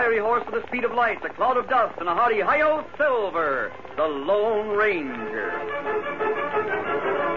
fiery horse with the speed of light, a cloud of dust, and a hearty hi-yo Silver, the Lone Ranger.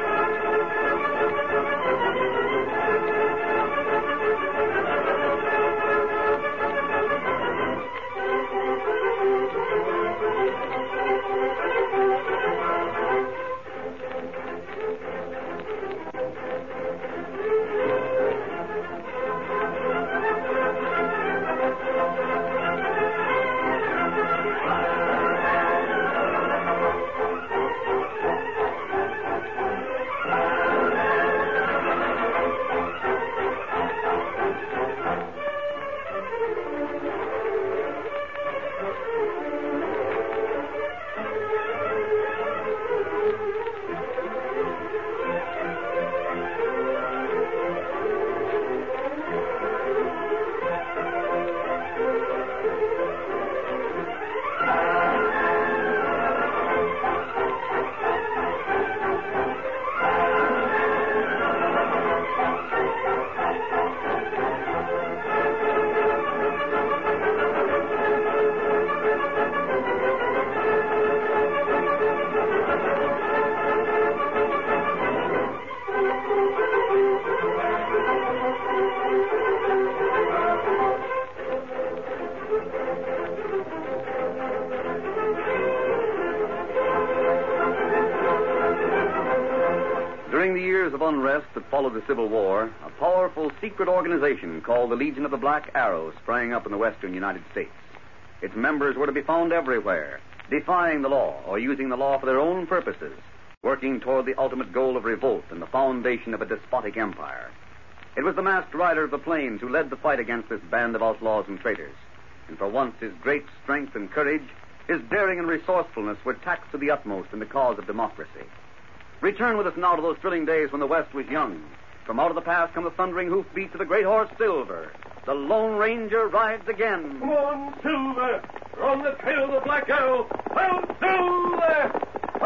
During the years of unrest that followed the Civil War, a powerful secret organization called the Legion of the Black Arrow sprang up in the western United States. Its members were to be found everywhere, defying the law or using the law for their own purposes, working toward the ultimate goal of revolt and the foundation of a despotic empire. It was the masked rider of the plains who led the fight against this band of outlaws and traitors. And for once, his great strength and courage, his daring and resourcefulness were taxed to the utmost in the cause of democracy. Return with us now to those thrilling days when the West was young. From out of the past come the thundering hoofbeats of the great horse Silver. The Lone Ranger rides again. Come on, Silver! We're on the trail of the Black Arrow! Well, Silver!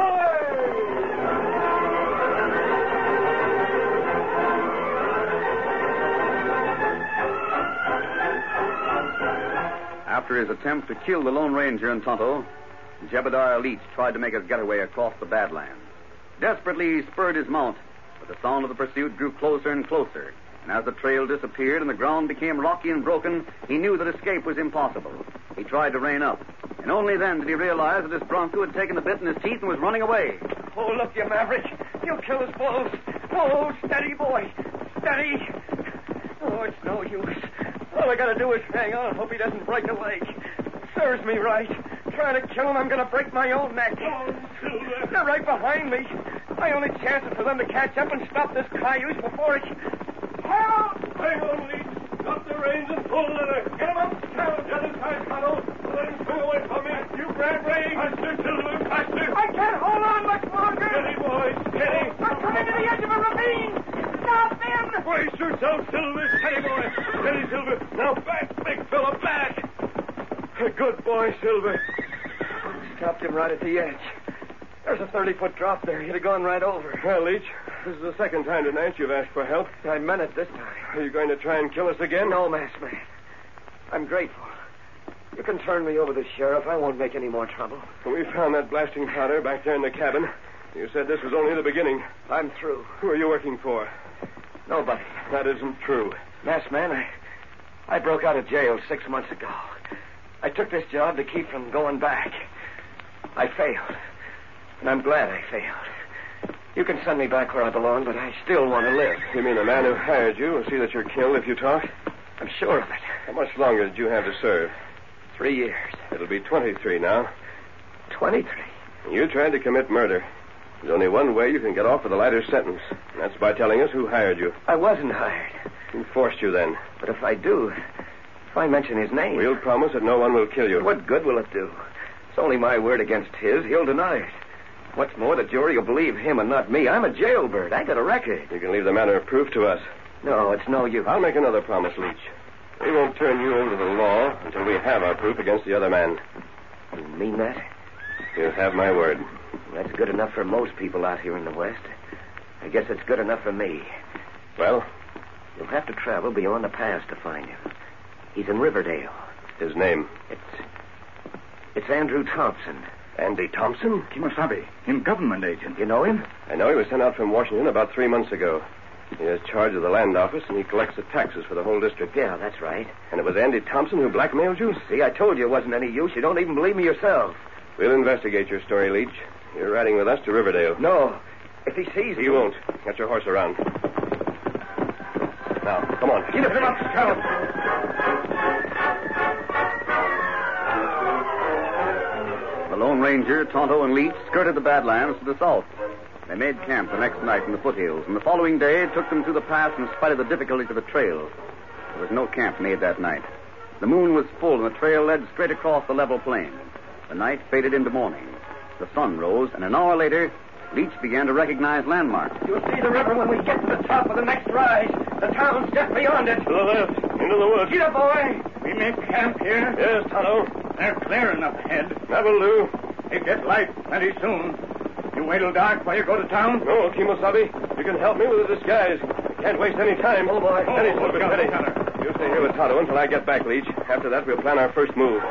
Hooray! After his attempt to kill the Lone Ranger in Tonto, Jebediah Leach tried to make his getaway across the Badlands. Desperately, he spurred his mount, but the sound of the pursuit grew closer and closer. And as the trail disappeared and the ground became rocky and broken, he knew that escape was impossible. He tried to rein up, and only then did he realize that his bronco had taken the bit in his teeth and was running away. Oh, look, you maverick. You'll kill us both. Oh, steady, boy. Steady. Oh, it's no use. All I gotta do is hang on and hope he doesn't break a leg. Serves me right. Trying to kill him, I'm gonna break my own neck. Oh, Silver. They're right behind me. My only chance is for them to catch up and stop this cayuse before it... Help! Hang on, Leach. Drop the reins and pull leather. Get him up! The other side, Tonto. Let him swing away from me. You grab reins! Faster, Silver, faster. I can't hold on much longer! Steady, boys, steady. I'm coming to the edge of a ravine! Stop them! Brace yourself, Silver. Steady, boy. Steady, Silver. Now back, big fella, back. Good boy, Silver. Stopped him right at the edge. There's a 30-foot drop there. He'd have gone right over. Well, Leach, this is the second time tonight you've asked for help. I meant it this time. Are you going to try and kill us again? No, masked man. I'm grateful. You can turn me over to the sheriff. I won't make any more trouble. We found that blasting powder back there in the cabin. You said this was only the beginning. I'm through. Who are you working for? Nobody. That isn't true. Masked man, I broke out of jail 6 months ago. I took this job to keep from going back. I failed. And I'm glad I failed. You can send me back where I belong, but I still want to live. You mean the man who hired you will see that you're killed if you talk? I'm sure of it. How much longer did you have to serve? 3 years. It'll be 23 now. 23? You tried to commit murder. There's only one way you can get off with a lighter sentence. And that's by telling us who hired you. I wasn't hired. Who forced you then? But if I do, if I mention his name... We'll promise that no one will kill you. What good will it do? It's only my word against his. He'll deny it. What's more, the jury will believe him and not me. I'm a jailbird. I got a record. You can leave the matter of proof to us. No, it's no use. I'll make another promise, Leach. We won't turn you into the law until we have our proof against the other man. You mean that? You have my word. That's good enough for most people out here in the West. I guess it's good enough for me. Well? You'll have to travel beyond the pass to find him. He's in Riverdale. His name? It's Andrew Thompson. Andy Thompson? Kimosabe, him government agent. You know him? I know he was sent out from Washington about 3 months ago. He has charge of the land office, and he collects the taxes for the whole district. Yeah, that's right. And it was Andy Thompson who blackmailed you? See, I told you it wasn't any use. You don't even believe me yourself. We'll investigate your story, Leach. You're riding with us to Riverdale. No. If he sees me... He won't. Get your horse around. Now, come on. Get him up, Scout. The Lone Ranger, Tonto, and Leach skirted the Badlands to the south. They made camp the next night in the foothills, and the following day took them through the pass in spite of the difficulties of the trail. There was no camp made that night. The moon was full, and the trail led straight across the level plain. The night faded into morning. The sun rose, and an hour later, Leach began to recognize landmarks. You'll see the river when we get to the top of the next rise. The town's just beyond it. To the left, into the woods. Get up, boy. We make camp here. Yes, Tonto. They're clearing up ahead. That will do. It get light plenty soon. You wait till dark while you go to town? No, Kimosabe. You can help me with the disguise. Can't waste any time. Oh, boy. Steady, look Silver, out, steady. Gunner. You stay here with Tonto until I get back, Leach. After that, we'll plan our first move.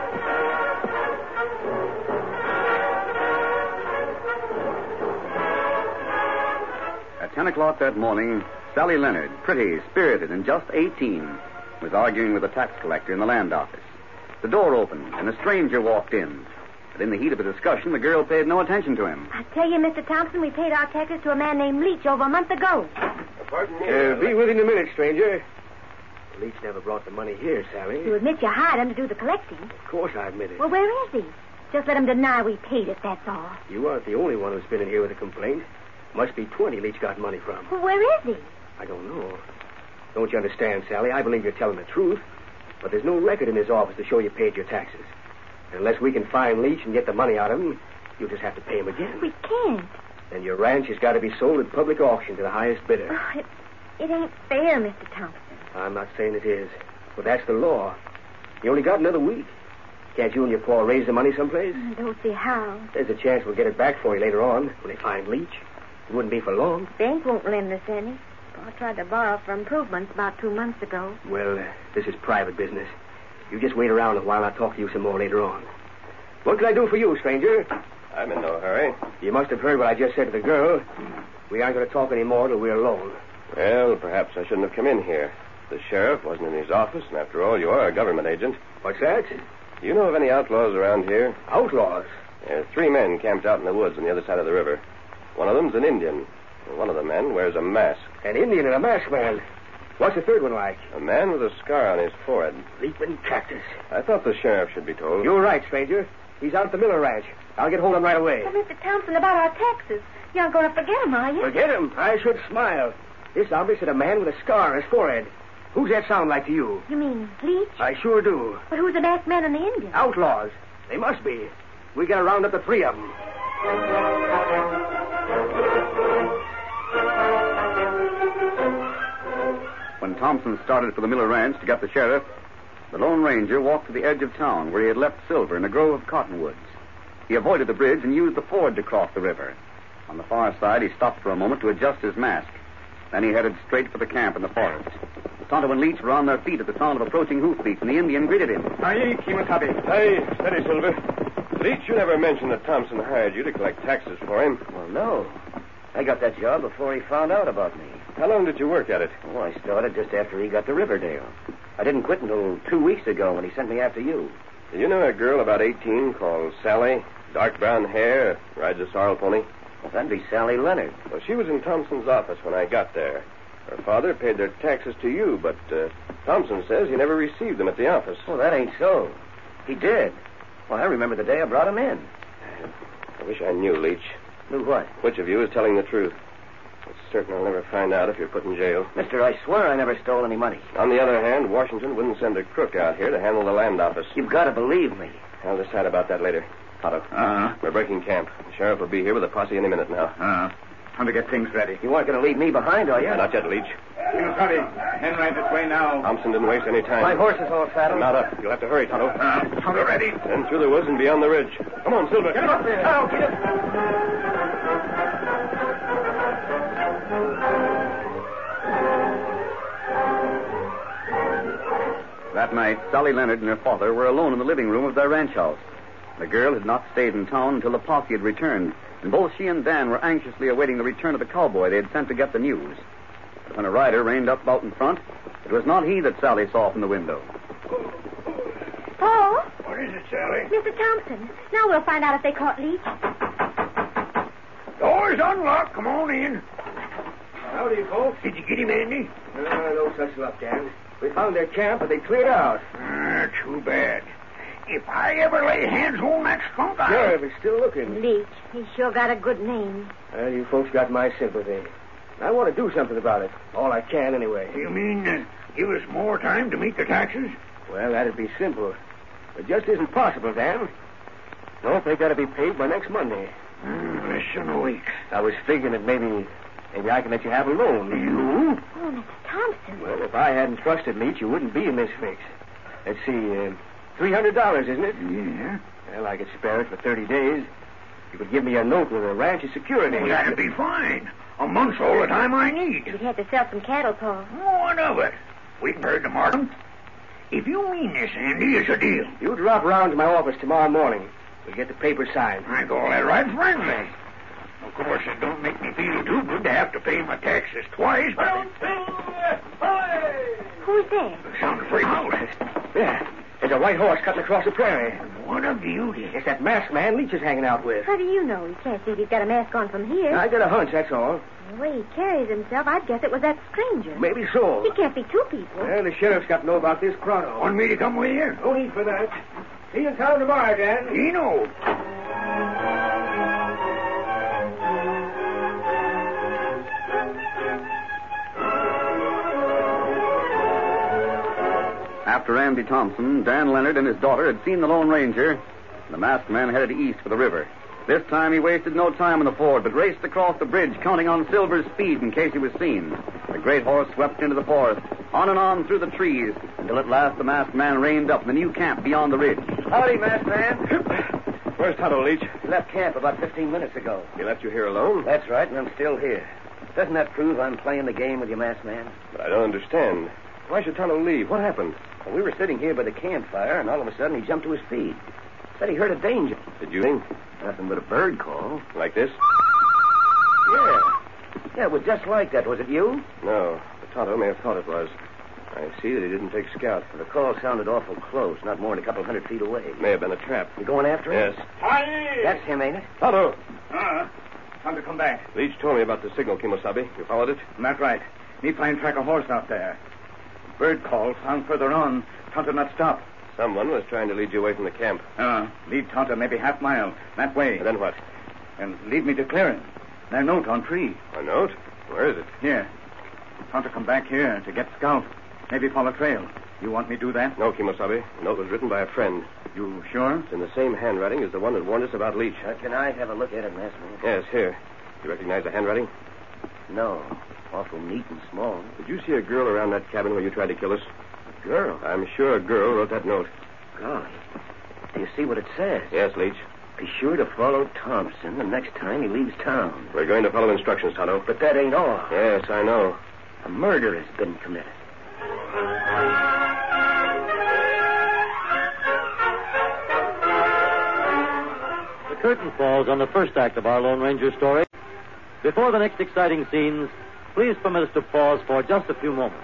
At 10 o'clock that morning, Sally Leonard, pretty, spirited, and just 18, was arguing with a tax collector in the land office. The door opened, and a stranger walked in. But in the heat of the discussion, the girl paid no attention to him. I tell you, Mr. Thompson, we paid our taxes to a man named Leach over a month ago. Pardon me. Be with you in a minute, stranger. Leach never brought the money here, Sally. You admit you hired him to do the collecting. Of course I admit it. Well, where is he? Just let him deny we paid it, that's all. You aren't the only one who's been in here with a complaint. Must be 20 Leach got money from. Well, where is he? I don't know. Don't you understand, Sally? I believe you're telling the truth. But there's no record in his office to show you paid your taxes. And unless we can find Leach and get the money out of him, you'll just have to pay him again. We can't. Then your ranch has got to be sold at public auction to the highest bidder. Oh, it ain't fair, Mr. Thompson. I'm not saying it is. But that's the law. You only got another week. Can't you and your pa raise the money someplace? I don't see how. There's a chance we'll get it back for you later on when they find Leach. It wouldn't be for long. Bank won't lend us any. Pa tried to borrow for improvements about 2 months ago. Well, this is private business. You just wait around a while. I'll talk to you some more later on. What can I do for you, stranger? I'm in no hurry. You must have heard what I just said to the girl. We aren't going to talk any more till we're alone. Well, perhaps I shouldn't have come in here. The sheriff wasn't in his office, and after all, you are a government agent. What's that? Do you know of any outlaws around here? Outlaws? There are 3 men camped out in the woods on the other side of the river. One of them's an Indian. And one of the men wears a mask. An Indian and a masked man. What's the third one like? A man with a scar on his forehead. Leaping cactus. I thought the sheriff should be told. You're right, stranger. He's out at the Miller Ranch. I'll get hold of him right away. Well, Mr. Thompson, about our taxes. You aren't going to forget them, are you? Forget him. I should smile. This hombre said a man with a scar on his forehead. Who's that sound like to you? You mean Leach? I sure do. But who's the masked man and the Indian? Outlaws. They must be. We got to round up the 3 of them. When Thompson started for the Miller Ranch to get the sheriff, the Lone Ranger walked to the edge of town where he had left Silver in a grove of cottonwoods. He avoided the bridge and used the ford to cross the river. On the far side, he stopped for a moment to adjust his mask. Then he headed straight for the camp in the forest. Tonto and Leach were on their feet at the sound of approaching hoofbeats, and the Indian greeted him. Aye, Kimosabe. Hey, steady, Silver. Leach, you never mentioned that Thompson hired you to collect taxes for him. Well, no. I got that job before he found out about me. How long did you work at it? Oh, I started just after he got to Riverdale. I didn't quit until 2 weeks ago when he sent me after you. Do you know a girl about 18 called Sally? Dark brown hair, rides a sorrel pony. Well, that'd be Sally Leonard. Well, she was in Thompson's office when I got there. Her father paid their taxes to you, but Thompson says he never received them at the office. Well, that ain't so. He did. Well, I remember the day I brought him in. I wish I knew, Leach. Knew what? Which of you is telling the truth? It's certain I'll never find out if you're put in jail. Mister, I swear I never stole any money. On the other hand, Washington wouldn't send a crook out here to handle the land office. You've got to believe me. I'll decide about that later. Tonto, we're breaking camp. The sheriff will be here with a posse any minute now. Time to get things ready. You aren't going to leave me behind, are you? Not yet, Leach. Kimosabe, men right this way now. Thompson didn't waste any time. My horse is all saddled. Mount up. You'll have to hurry, Tonto. Tonto ready. Then through the woods and beyond the ridge. Come on, Silver. Get him up there. Now, get him. That night, Sally Leonard and her father were alone in the living room of their ranch house. The girl had not stayed in town until the posse had returned, and both she and Dan were anxiously awaiting the return of the cowboy they had sent to get the news. But when a rider reined up out in front, it was not he that Sally saw from the window. Paul? What is it, Sally? Mr. Thompson. Now we'll find out if they caught Leach. Door's unlocked. Come on in. Howdy, folks. Did you get him, Andy? No such luck, Dan. We found their camp, but they cleared out. Too bad. If I ever lay hands on that skunk, Sure, we're still looking. Leach. He's sure got a good name. Well, you folks got my sympathy. I want to do something about it. All I can, anyway. You mean give us more time to meet the taxes? Well, that'd be simple. It just isn't possible, Dan. No, they got to be paid by next Monday. Less than a week. I was figuring that maybe I can let you have a loan. You? Oh, Mr. Thompson. Well, if I hadn't trusted Leach, you wouldn't be in this fix. Let's see, $300, isn't it? Yeah. Well, I could spare it for 30 days. You could give me a note with a ranch's security. Well, that'd be fine. A month's all the time I need. You'd have to sell some cattle, Paul. What of it? We can herd the market. If you mean this, Andy, it's a deal. You drop around to my office tomorrow morning. We'll get the paper signed. I call that right friendly. Of course, it don't make me feel too good to have to pay my taxes twice, but... Who's there? Sound afraid out. Yeah, there's a white horse cutting across the prairie. What a beauty. It's that masked man Leach is hanging out with. How do you know? You can't see if he's got a mask on from here. I got a hunch, that's all. The way he carries himself, I'd guess it was that stranger. Maybe so. He can't be two people. Well, the sheriff's got to know about this pronto. Want me to come with you? No need for that. See you in town tomorrow, Dan. He knows. After Andy Thompson, Dan Leonard and his daughter had seen the Lone Ranger, and the masked man headed east for the river. This time he wasted no time in the ford, but raced across the bridge, counting on Silver's speed in case he was seen. The great horse swept into the forest, on and on through the trees, until at last the masked man reined up in the new camp beyond the ridge. Howdy, masked man. Where's Tonto, Leach? He left camp about 15 minutes ago. He left you here alone? That's right, and I'm still here. Doesn't that prove I'm playing the game with you, masked man? But I don't understand. Why should Tonto leave? What happened? Well, we were sitting here by the campfire, and all of a sudden he jumped to his feet. Said he heard a danger. Did you think? Nothing but a bird call. Like this? Yeah. Yeah, it was just like that. Was it you? No. But Tonto may have thought it was. I see that he didn't take scout. The call sounded awful close, not more than a couple hundred feet away. It may have been a trap. You going after him? Yes. Hi! That's him, ain't it? Tonto! Time to come back. Leach told me about the signal, Kimosabe. You followed it? That's right. Me find track a horse out there. Bird call found further on. Tonto not stop. Someone was trying to lead you away from the camp. Lead Tonto maybe half mile. That way. And then what? And lead me to clearing. That note on tree. A note? Where is it? Here. Tonto come back here to get scout. Maybe follow trail. You want me to do that? No, Kimosabe. The note was written by a friend. You sure? It's in the same handwriting as the one that warned us about Leach. Can I have a look at it, masked man? Yes, here. You recognize the handwriting? No. Awful neat and small. Did you see a girl around that cabin where you tried to kill us? A girl? I'm sure a girl wrote that note. Golly. Do you see what it says? Yes, Leach. Be sure to follow Thompson the next time he leaves town. We're going to follow instructions, Tonto. But that ain't all. Yes, I know. A murder has been committed. The curtain falls on the first act of our Lone Ranger story. Before the next exciting scenes, please permit us to pause for just a few moments.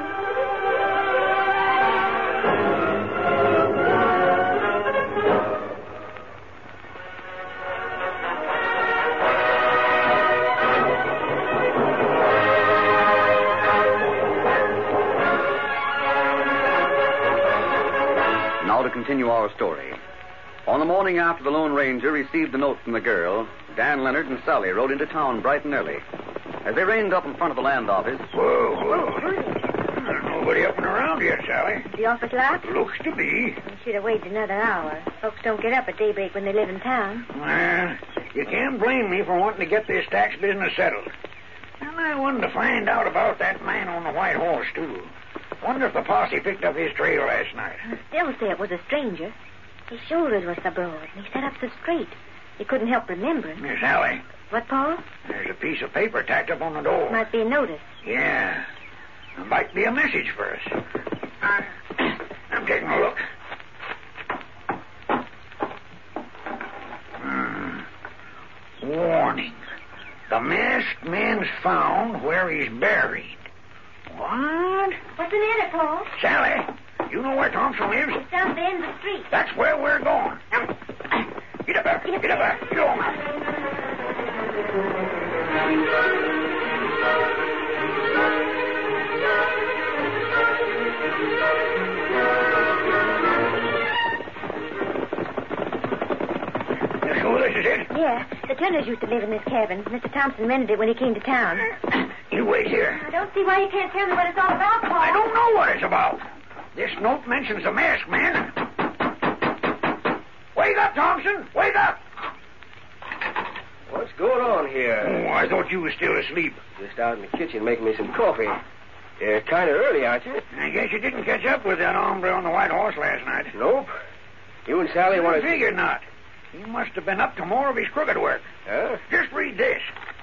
Now to continue our story. On the morning after the Lone Ranger received the note from the girl, Dan Leonard and Sally rode into town bright and early. As they reined up in front of the land office... Whoa. There's nobody up and around yet, Sally. The office locked? Looks to be. We should have waited another hour. Folks don't get up at daybreak when they live in town. Well, you can't blame me for wanting to get this tax business settled. And I wanted to find out about that man on the white horse, too. Wonder if the posse picked up his trail last night. I still say it was a stranger. His shoulders were so broad, and he sat up so straight. You couldn't help remembering. Miss Sally, What, Paul? there's a piece of paper tacked up on the door. Might be a notice. Yeah. It might be a message for us. taking a look. Warning. The masked man's found where he's buried. What? What's the matter, Paul? Sally, you know where Thompson lives? It's down at the end of the street. That's where we're going. Get up there. Get up there. Get on. You sure this is it? Yeah, the Turners used to live in this cabin. Mr. Thompson rented it when he came to town. You wait here. I don't see why you can't tell me what it's all about, Paul. I don't know what it's about. This note mentions the masked man. Wake up, Thompson. Wake up. What's going on here? Oh, I thought you were still asleep. Just out in the kitchen making me some coffee. You're kind of early, aren't you? I guess you didn't catch up with that hombre on the White Horse last night. Nope. You and Sally want I to... figured not. He must have been up to more of his crooked work. Huh? Just read this.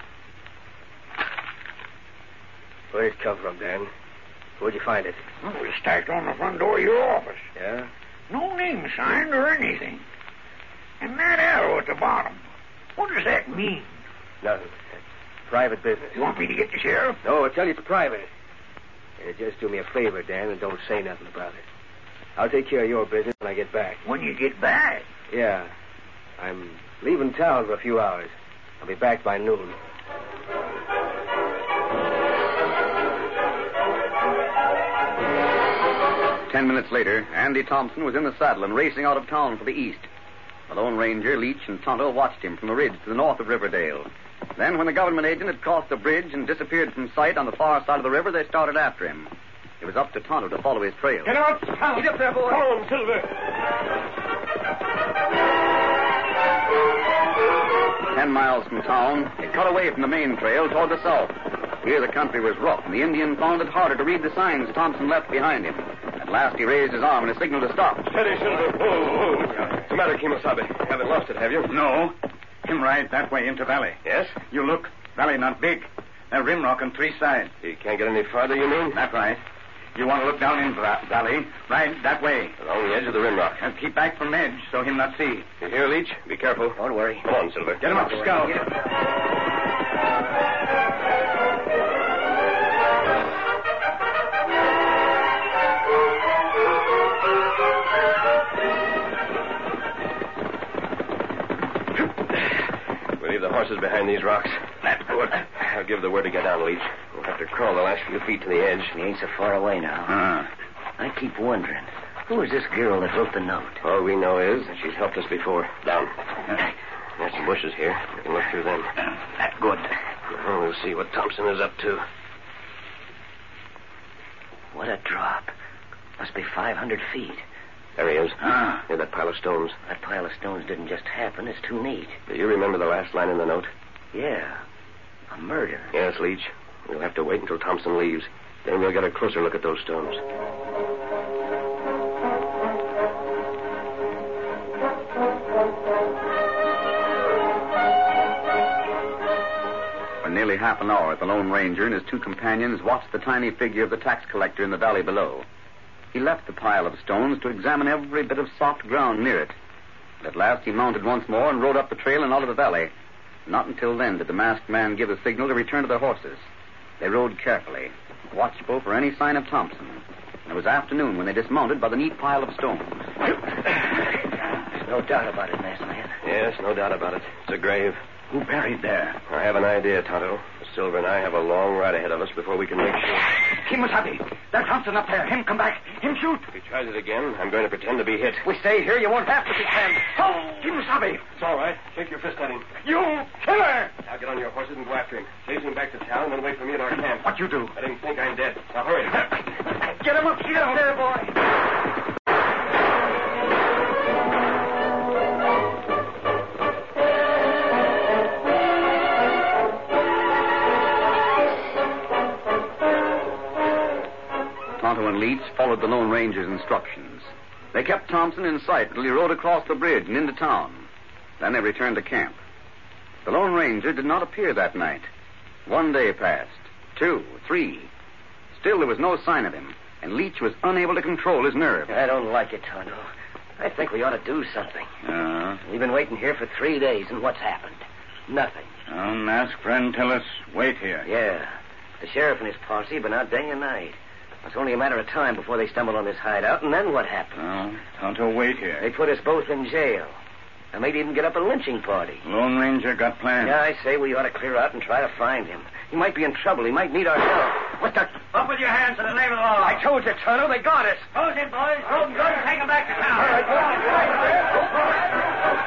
Where'd it come from, Dan? Where'd you find it? Well, it was stacked on the front door of your office. Yeah? No name signed or anything. And that arrow at the bottom. What does that mean? Nothing. Private business. You want me to get the sheriff? No, I tell you it's private. Just do me a favor, Dan, and don't say nothing about it. I'll take care of your business when I get back. When you get back? Yeah. I'm leaving town for a few hours. I'll be back by noon. Ten minutes later, Andy Thompson was in the saddle and racing out of town for the east. The Lone Ranger, Leach, and Tonto watched him from the ridge to the north of Riverdale. Then, when the government agent had crossed the bridge and disappeared from sight on the far side of the river, they started after him. It was up to Tonto to follow his trail. Get out! Get up there, boy! Follow him, Silver. 10 miles from town, it cut away from the main trail toward the south. Here the country was rough, and the Indian found it harder to read the signs Thompson left behind him. At last he raised his arm in a signal to stop. Steady, Silver. Whoa. What's the matter, Kimosabe? Haven't lost it, have you? No. Him ride that way into valley. Yes? You look. Valley not big. A rim rock on 3 sides. You can't get any farther, you mean? That's right. You want to look down in valley, ride that way. Along the edge of the rim rock. And keep back from edge so him not see. You hear, Leach? Be careful. Don't worry. Come on, Silver. Get him up, Scout. We'll leave the horses behind these rocks. That's good. I'll give the word to get down, Leach. We'll have to crawl the last few feet to the edge. We ain't so far away now. I keep wondering, who is this girl that wrote the note? All we know is that she's helped us before. Down. There's some bushes here. We can look through them. That's good. Well, we'll see what Thompson is up to. What a drop. Must be 500 feet. There he is. Near that pile of stones. That pile of stones didn't just happen. It's too neat. Do you remember the last line in the note? Yeah. A murder. Yes, Leach. We'll have to wait until Thompson leaves. Then we'll get a closer look at those stones. For nearly half an hour, the Lone Ranger and his 2 companions watched the tiny figure of the tax collector in the valley below. He left the pile of stones to examine every bit of soft ground near it. But at last he mounted once more and rode up the trail and out of the valley. Not until then did the masked man give the signal to return to their horses. They rode carefully, watchful for any sign of Thompson. And it was afternoon when they dismounted by the neat pile of stones. There's no doubt about it, masked man. Yes, no doubt about it. It's a grave. Who buried there? I have an idea, Tonto. Silver and I have a long ride ahead of us before we can make sure. Kimosabe. There's Thompson up there. Him come back. Him shoot. If he tries it again, I'm going to pretend to be hit. We stay here. You won't have to pretend. Oh, Kimosabe. It's all right. Shake your fist at him. You killer. Now get on your horses and go after him. Chase him back to town and then wait for me at our camp. What you do? Let him think I'm dead. Now hurry. Get him up there, boy. Tonto and Leach followed the Lone Ranger's instructions. They kept Thompson in sight until he rode across the bridge and into town. Then they returned to camp. The Lone Ranger did not appear that night. 1 day passed. 2, 3. Still there was no sign of him. and Leach was unable to control his nerve. I don't like it, Tonto. I think we ought to do something. We've been waiting here for 3 days, and what's happened? Nothing. Masked friend, tell us, wait here. Yeah. The sheriff and his posse have been out day and night. It's only a matter of time before they stumble on this hideout, and then what happens? Tonto, wait here. They put us both in jail. I may even get up a lynching party. Lone Ranger got plans. Yeah, I say we ought to clear out and try to find him. He might be in trouble. He might need our help. What the... Up with your hands in the name of the law. I told you, Tonto, they got us. Close in, boys. Rope good and take him back to town. All right, go on.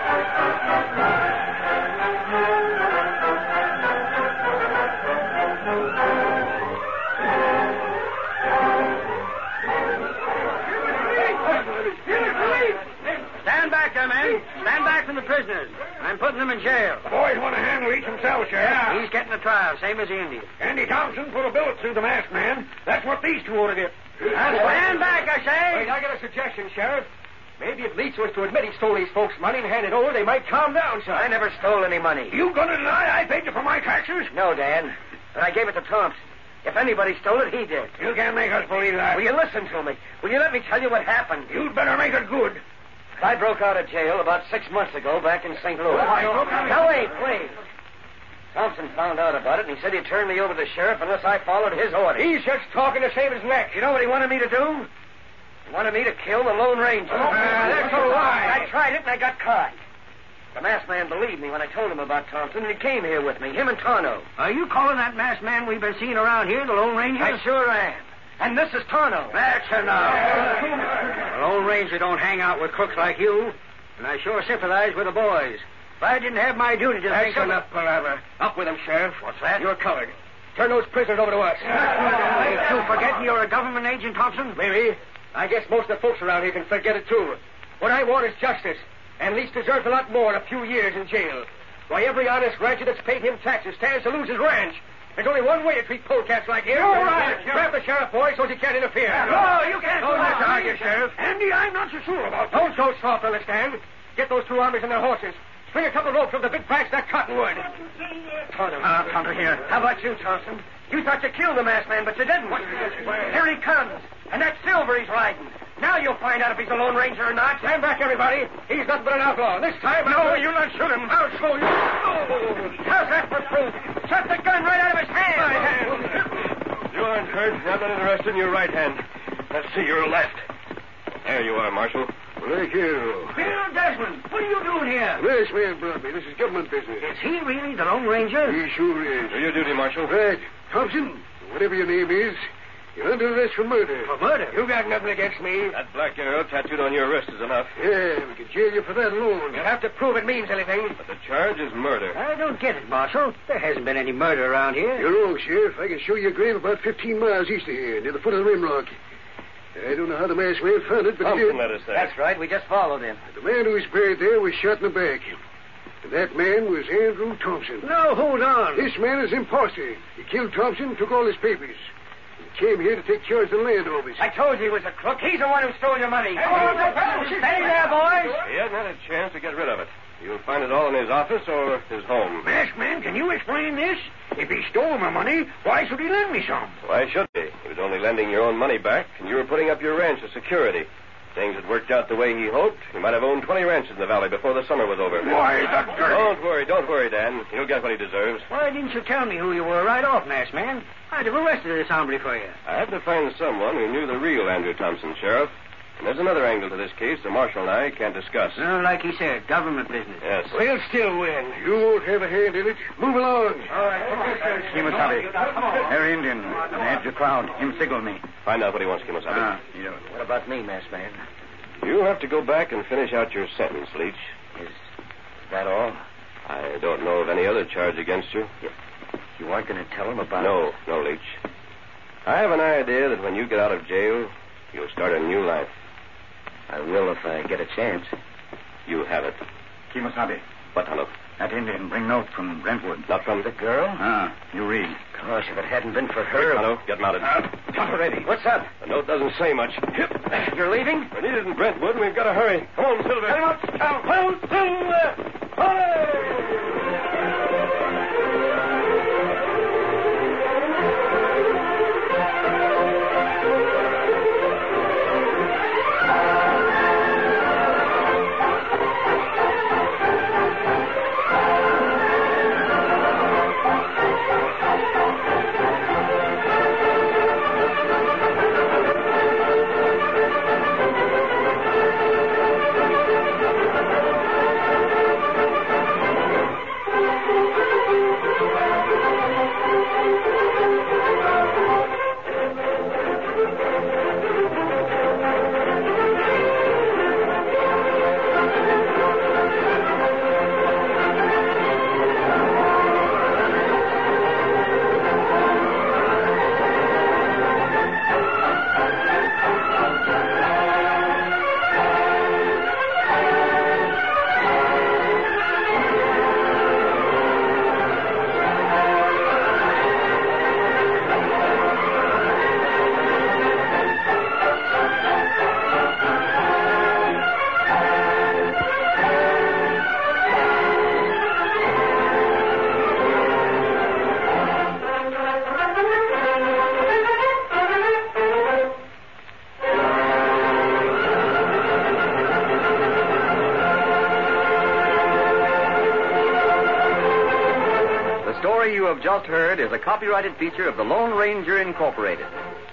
Stand back there, men. Stand back from the prisoners. I'm putting them in jail. The boys want to handle each himself, Sheriff. He's getting a trial, same as the Indian. Andy Thompson put a bullet through the masked man. That's what these two ought to get. Stand back, I say. Wait, I got a suggestion, Sheriff. Maybe if Leach was to admit he stole these folks' money and hand it over, they might calm down some. I never stole any money. You gonna deny I paid you for my taxes? No, Dan. But I gave it to Thompson. If anybody stole it, he did. You can't make us believe that. Will you listen to me? Will you let me tell you what happened? You'd better make it good. I broke out of jail about 6 months ago back in St. Louis. Now, wait. Thompson found out about it, and he said he'd turn me over to the sheriff unless I followed his orders. He's just talking to save his neck. You know what he wanted me to do? He wanted me to kill the Lone Ranger. That's a lie. I tried it, and I got caught. The masked man believed me when I told him about Thompson, and he came here with me, him and Tonto. Are you calling that masked man we've been seeing around here the Lone Ranger? I sure am. And this is Tonto. That's enough. The Lone Ranger don't hang out with crooks like you, and I sure sympathize with the boys. If I didn't have my duty to think of... That's enough palaver. Up with him, Sheriff. What's that? You're colored. Turn those prisoners over to us. Ain't you forgetting you're a government agent, Thompson? Maybe. I guess most of the folks around here can forget it, too. What I want is justice. And Leach deserves a lot more than a few years in jail. Why, every honest rancher that's paid him taxes stands to lose his ranch. There's only one way to treat polecats like him. All right. Grab the sheriff, boy, so he can't interfere. No, you can't Don't do have to that. argue, Sheriff. Andy, I'm not so sure about that. Don't go soft, understand? Get those two armies and their horses. String a couple of ropes from the big branch of that cottonwood. Tonto here. How about you, Thompson? You thought you killed the masked man, but you didn't. Here he comes. And that Silver he's riding. Now you'll find out if he's a Lone Ranger or not. Stand back, everybody. He's nothing but an outlaw. This time... No, you'll not shoot him. I'll show you. How's that for proof? Shot the gun right out of his hand. My hand. You aren't hurt. I'm not interested in your right hand. Let's see your left. There you are, Marshal. Thank you. Bill Desmond, what are you doing here? This man brought me. This is government business. Is he really the Lone Ranger? He sure is. Do your duty, Marshal. Right. Thompson, whatever your name is, you're under arrest for murder. For murder? You got nothing against me. That black arrow tattooed on your wrist is enough. Yeah, we can jail you for that alone. You'll have to prove it means anything. But the charge is murder. I don't get it, Marshal. There hasn't been any murder around here. You're wrong, Sheriff. I can show you a grave about 15 miles east of here, near the foot of the rim rock. I don't know how the masked man found it, but he Thompson did. led us there. That's right. We just followed him. The man who was buried there was shot in the back. And that man was Andrew Thompson. No, hold on. This man is an imposter. He killed Thompson, took all his papers. He came here to take charge of the land office. I told you he was a crook. He's the one who stole your money. Steady there, boys. He hasn't had a chance to get rid of it. You'll find it all in his office or his home. Masked man, can you explain this? If he stole my money, why should he lend me some? Why should he? He was only lending your own money back, and you were putting up your ranch as security. Things had worked out the way he hoped. He might have owned 20 ranches in the valley before the summer was over. Why, the dirt... Don't worry, Dan. He'll get what he deserves. Why didn't you tell me who you were right off, masked man? I'd have arrested this hombre for you. I had to find someone who knew the real Andrew Thompson, Sheriff. And there's another angle to this case the Marshal and I can't discuss. Like he said, government business. Yes. We'll still win. You won't have a hand in it. Move along. All right. Kimasabi. They're Indian. On the edge of crowd. Him signal me. Find out what he wants, Kimasabi. What about me, masked man? You have to go back and finish out your sentence, Leach. Is that all? I don't know of any other charge against you. You aren't going to tell him about No, Leach. I have an idea that when you get out of jail, you'll start a new life. I will if I get a chance. You have it. Kimasabi. What, Tonto? That Indian bring note from Brentwood. Not from The girl? You read. Gosh, if it hadn't been for her... Tonto, get mounted. Tonto, ready. What's up? The note doesn't say much. You're leaving? We're needed in Brentwood, and we've got to hurry. Come on, Silver. Come on, Silver! story you have just heard is a copyrighted feature of the Lone Ranger Incorporated.